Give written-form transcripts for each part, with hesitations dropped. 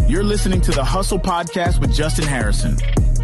You're listening to the Hustle Podcast with Justin Harrison.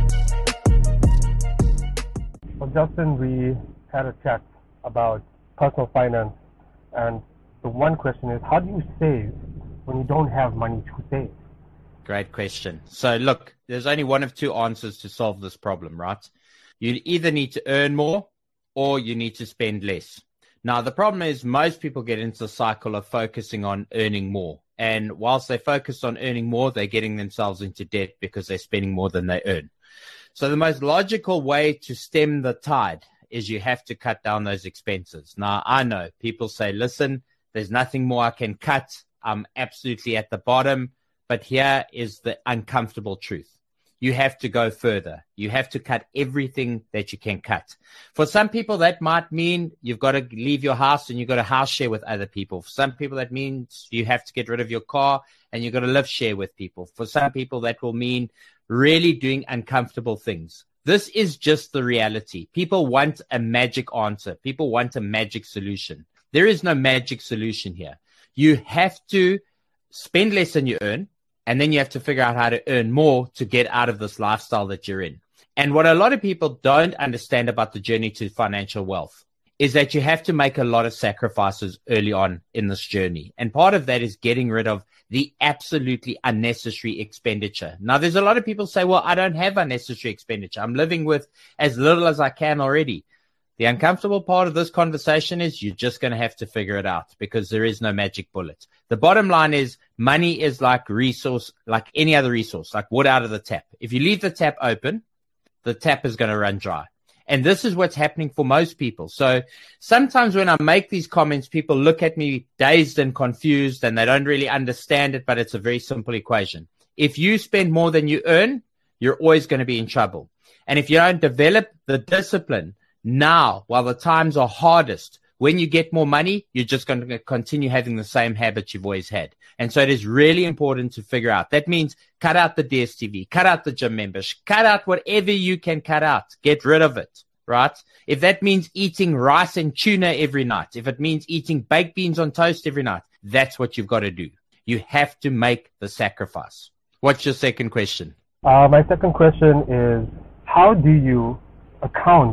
Well, Justin, we had a chat about personal finance, and the one question is, how do you save when you don't have money to save? Great question. So look, there's only one of two answers to solve this problem, right? You either need to earn more or you need to spend less. Now, the problem is most people get into the cycle of focusing on earning more. And whilst they focus on earning more, they're getting themselves into debt because they're spending more than they earn. So the most logical way to stem the tide is you have to cut down those expenses. Now, I know people say, listen, there's nothing more I can cut. I'm absolutely at the bottom. But here is the uncomfortable truth. You have to go further. You have to cut everything that you can cut. For some people, that might mean you've got to leave your house and you've got to house share with other people. For some people, that means you have to get rid of your car and you've got to live share with people. For some people, that will mean really doing uncomfortable things. This is just the reality. People want a magic answer. People want a magic solution. There is no magic solution here. You have to spend less than you earn. And then you have to figure out how to earn more to get out of this lifestyle that you're in. And what a lot of people don't understand about the journey to financial wealth is that you have to make a lot of sacrifices early on in this journey. And part of that is getting rid of the absolutely unnecessary expenditure. Now, there's a lot of people say, well, I don't have unnecessary expenditure. I'm living with as little as I can already. The uncomfortable part of this conversation is you're just going to have to figure it out because there is no magic bullet. The bottom line is money is like resource, like any other resource, like water out of the tap. If you leave the tap open, the tap is going to run dry. And this is what's happening for most people. So sometimes when I make these comments, people look at me dazed and confused and they don't really understand it, but it's a very simple equation. If you spend more than you earn, you're always going to be in trouble. And if you don't develop the discipline now, while the times are hardest, when you get more money, you're just going to continue having the same habits you've always had. And so it is really important to figure out. That means cut out the DSTV, cut out the gym membership, cut out whatever you can cut out. Get rid of it, right? If that means eating rice and tuna every night, if it means eating baked beans on toast every night, that's what you've got to do. You have to make the sacrifice. What's your second question? My second question is, how do you account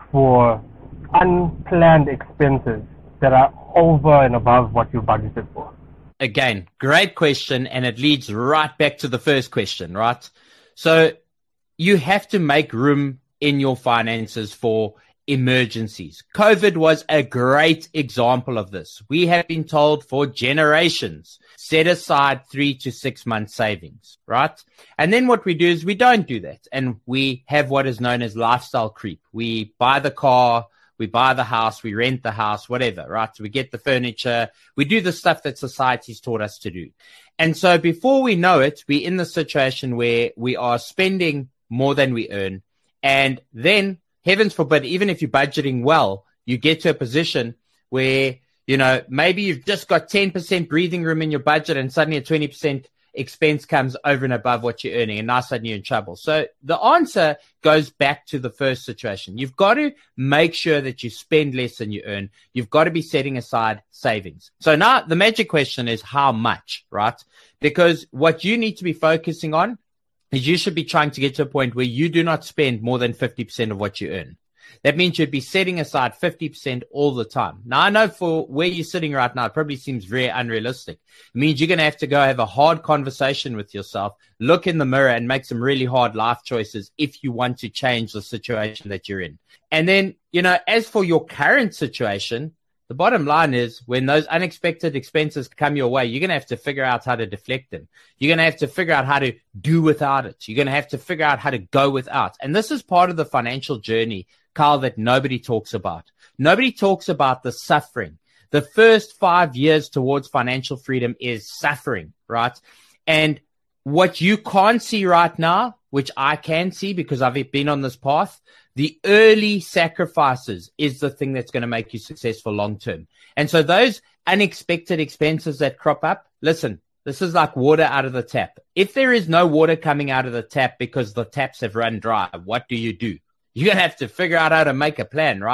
for unplanned expenses that are over and above what you budgeted for? Again, great question, and it leads right back to the first question, right? So you have to make room in your finances for emergencies. COVID was a great example of this. We have been told for generations, set aside 3 to 6 months savings, right? And then what we do is we don't do that. And we have what is known as lifestyle creep. We buy the car, we buy the house, we rent the house, whatever, right? So we get the furniture, we do the stuff that society's taught us to do. And so before we know it, we're in the situation where we are spending more than we earn. And then, heavens forbid, even if you're budgeting well, you get to a position where, you know, maybe you've just got 10% breathing room in your budget and suddenly a 20% expense comes over and above what you're earning, and now suddenly you're in trouble. So the answer goes back to the first situation. You've got to make sure that you spend less than you earn. You've got to be setting aside savings. So now the magic question is how much, right? Because what you need to be focusing on is you should be trying to get to a point where you do not spend more than 50% of what you earn. That means you'd be setting aside 50% all the time. Now, I know for where you're sitting right now, it probably seems very unrealistic. It means you're going to have to go have a hard conversation with yourself, look in the mirror and make some really hard life choices if you want to change the situation that you're in. And then, you know, as for your current situation, the bottom line is when those unexpected expenses come your way, you're going to have to figure out how to deflect them. You're going to have to figure out how to do without it. You're going to have to figure out how to go without. And this is part of the financial journey, Carl, that nobody talks about. Nobody talks about the suffering. The first 5 years towards financial freedom is suffering, right? And what you can't see right now, which I can see because I've been on this path, the early sacrifices is the thing that's going to make you successful long term. And so those unexpected expenses that crop up, listen, this is like water out of the tap. If there is no water coming out of the tap because the taps have run dry, what do? You're going to have to figure out how to make a plan, right?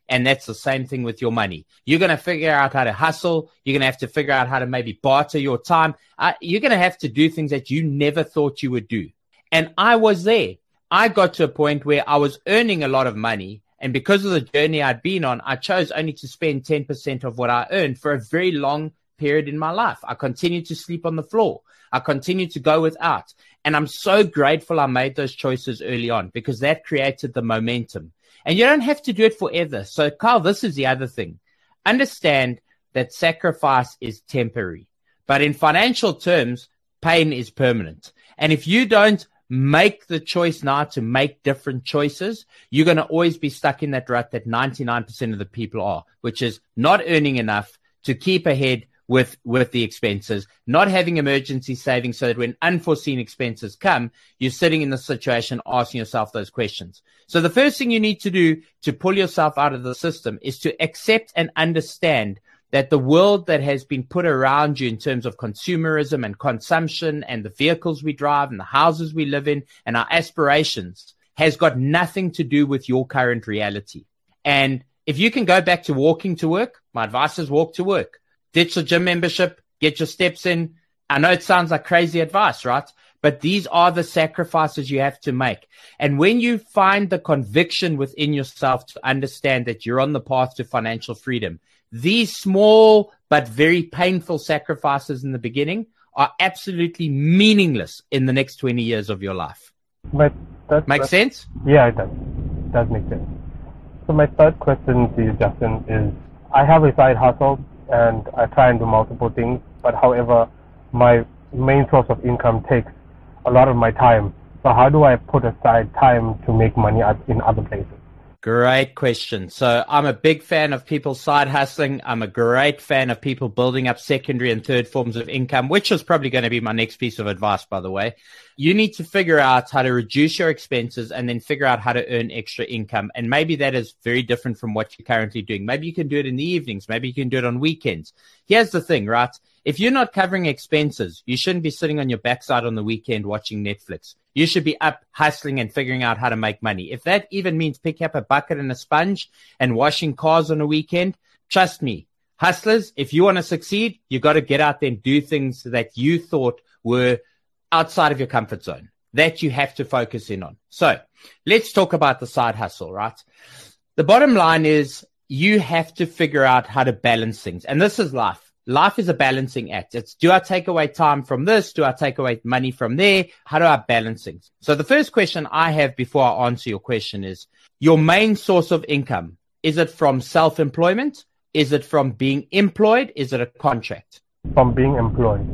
And that's the same thing with your money. You're going to figure out how to hustle. You're going to have to figure out how to maybe barter your time. You're going to have to do things that you never thought you would do. And I was there. I got to a point where I was earning a lot of money. And because of the journey I'd been on, I chose only to spend 10% of what I earned for a very long period in my life. I continued to sleep on the floor. I continued to go without. And I'm so grateful I made those choices early on because that created the momentum. And you don't have to do it forever. So, Carl, this is the other thing. Understand that sacrifice is temporary. But in financial terms, pain is permanent. And if you don't make the choice now to make different choices, you're going to always be stuck in that rut that 99% of the people are, which is not earning enough to keep ahead with the expenses, not having emergency savings so that when unforeseen expenses come, you're sitting in the situation asking yourself those questions. So the first thing you need to do to pull yourself out of the system is to accept and understand that the world that has been put around you in terms of consumerism and consumption and the vehicles we drive and the houses we live in and our aspirations has got nothing to do with your current reality. And if you can go back to walking to work, my advice is walk to work. Ditch the gym membership, get your steps in. I know it sounds like crazy advice, right? But these are the sacrifices you have to make. And when you find the conviction within yourself to understand that you're on the path to financial freedom, these small but very painful sacrifices in the beginning are absolutely meaningless in the next 20 years of your life. But Makes sense? Yeah, it does. It does make sense. So my third question to you, Justin, is I have a side hustle and I try and do multiple things, but however, my main source of income takes a lot of my time. So how do I put aside time to make money in other places? Great question. So I'm a big fan of people side hustling. I'm a great fan of people building up secondary and third forms of income, which is probably going to be my next piece of advice, by the way. You need to figure out how to reduce your expenses and then figure out how to earn extra income. And maybe that is very different from what you're currently doing. Maybe you can do it in the evenings. Maybe you can do it on weekends. Here's the thing, right? If you're not covering expenses, you shouldn't be sitting on your backside on the weekend watching Netflix. You should be up hustling and figuring out how to make money. If that even means picking up a bucket and a sponge and washing cars on a weekend, trust me, hustlers, if you want to succeed, you got to get out there and do things that you thought were outside of your comfort zone that you have to focus in on. So let's talk about the side hustle, right? The bottom line is you have to figure out how to balance things. And this is life. Life is a balancing act. It's, do I take away time from this? Do I take away money from there? How do I balance things? So the first question I have before I answer your question is, your main source of income, is it from self-employment? Is it from being employed? Is it a contract? From being employed.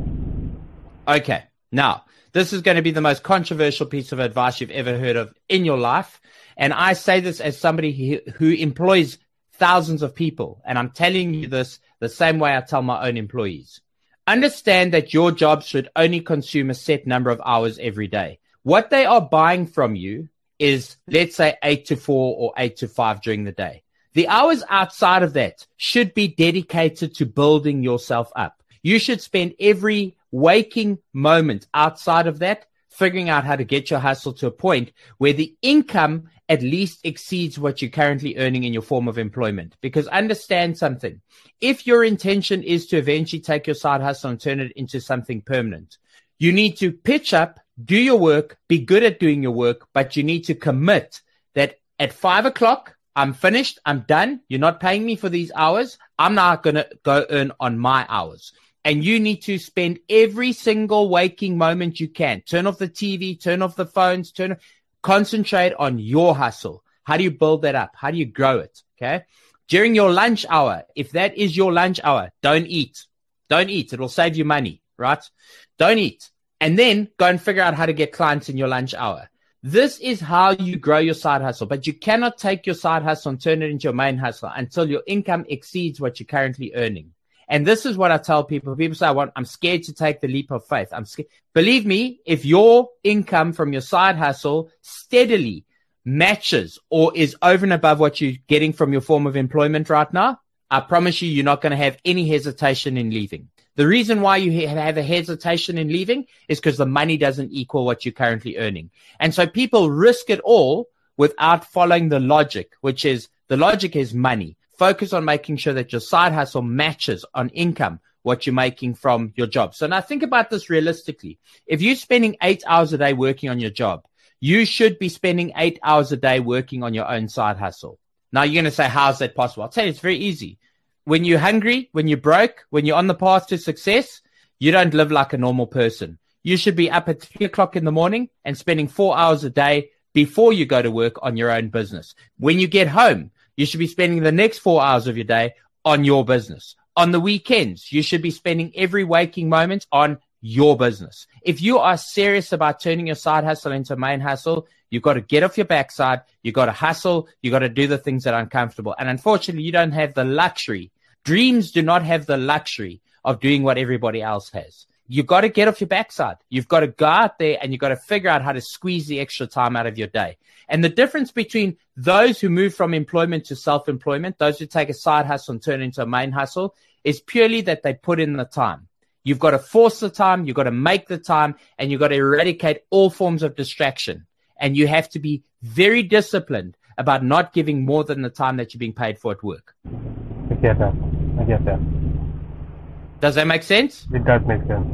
Okay. Now, this is going to be the most controversial piece of advice you've ever heard of in your life. And I say this as somebody who employs thousands of people. And I'm telling you this the same way I tell my own employees. Understand that your job should only consume a set number of hours every day. What they are buying from you is, let's say, 8 to 4 or 8 to 5 during the day. The hours outside of that should be dedicated to building yourself up. You should spend every waking moment outside of that figuring out how to get your hustle to a point where the income at least exceeds what you're currently earning in your form of employment. Because understand something. If your intention is to eventually take your side hustle and turn it into something permanent, you need to pitch up, do your work, be good at doing your work, but you need to commit that at 5 o'clock, I'm finished, I'm done. You're not paying me for these hours. I'm not going to go earn on my hours. And you need to spend every single waking moment you can. Turn off the TV, turn off the phones, concentrate on your hustle. How do you build that up? How do you grow it? Okay. During your lunch hour, if that is your lunch hour, don't eat. Don't eat. It will save you money, right? Don't eat. And then go and figure out how to get clients in your lunch hour. This is how you grow your side hustle. But you cannot take your side hustle and turn it into your main hustle until your income exceeds what you're currently earning. And this is what I tell people. People say, I'm scared to take the leap of faith. I'm scared. Believe me, if your income from your side hustle steadily matches or is over and above what you're getting from your form of employment right now, I promise you, you're not going to have any hesitation in leaving. The reason why you have a hesitation in leaving is because the money doesn't equal what you're currently earning. And so people risk it all without following the logic, which is The logic is money. Focus on making sure that your side hustle matches on income what you're making from your job. So now think about this realistically. If you're spending 8 hours a day working on your job, you should be spending 8 hours a day working on your own side hustle. Now you're going to say, how is that possible? I'll tell you, it's very easy. When you're hungry, when you're broke, when you're on the path to success, you don't live like a normal person. You should be up at 3 o'clock in the morning and spending 4 hours a day before you go to work on your own business. When you get home, you should be spending the next 4 hours of your day on your business. On the weekends, you should be spending every waking moment on your business. If you are serious about turning your side hustle into a main hustle, you've got to get off your backside. You've got to hustle. You've got to do the things that are uncomfortable. And unfortunately, you don't have the luxury. Dreams do not have the luxury of doing what everybody else has. You've got to get off your backside. You've got to go out there and you've got to figure out how to squeeze the extra time out of your day. And the difference between those who move from employment to self-employment, those who take a side hustle and turn it into a main hustle, is purely that they put in the time. You've got to force the time, you've got to make the time, and you've got to eradicate all forms of distraction. And you have to be very disciplined about not giving more than the time that you're being paid for at work. I get that. Does that make sense? It does make sense.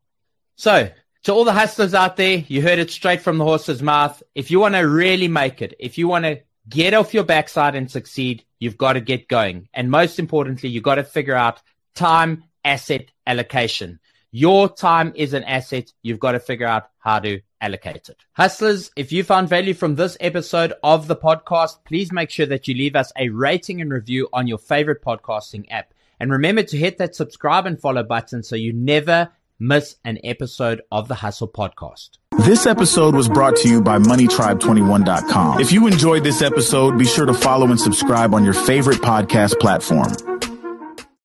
So, to all the hustlers out there, you heard it straight from the horse's mouth. If you want to really make it, if you want to get off your backside and succeed, you've got to get going. And most importantly, you've got to figure out time asset allocation. Your time is an asset. You've got to figure out how to allocate it. Hustlers, if you found value from this episode of the podcast, please make sure that you leave us a rating and review on your favorite podcasting app. And remember to hit that subscribe and follow button so you never miss an episode of the Hustle Podcast. This episode was brought to you by MoneyTribe21.com. If you enjoyed this episode, be sure to follow and subscribe on your favorite podcast platform.